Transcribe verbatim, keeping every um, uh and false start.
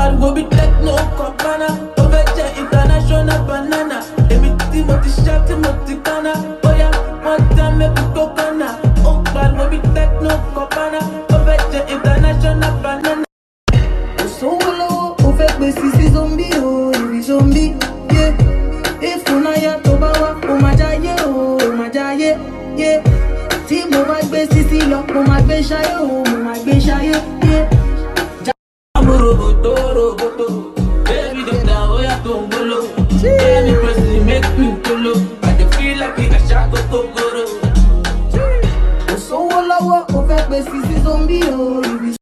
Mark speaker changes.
Speaker 1: pariwo bí techno cabana. Ó fẹ́ jẹ́ international banana. Èmi tí mo ti ṣá tí mo ti kánná. Bóyá wọ́n dá mẹ́bí tó kánná. Ó pariwo bí techno cabana. Ó fẹ́ jẹ́ international banana.
Speaker 2: Kò sówó lọ́wọ́, ó fẹ́ pè sí sí zombie o, ìrì zombie, yeah. Ìfúnnáyà tó bá wá, ó máa jáyé o, ó máa jáyé, yeah. Tí mo bá gbé sísí lọ, mo máa gbé ṣáyé o, mo máa gbé ṣáyé, yeah.
Speaker 1: I'm a roboto, roboto. Baby, don't down, oh yeah, don't go low. Any person make me go low. I dey feel like I shot go go go.
Speaker 2: Kò sówó lọ́wọ́, ó fẹ́ pè sí sí zombie o, ìrì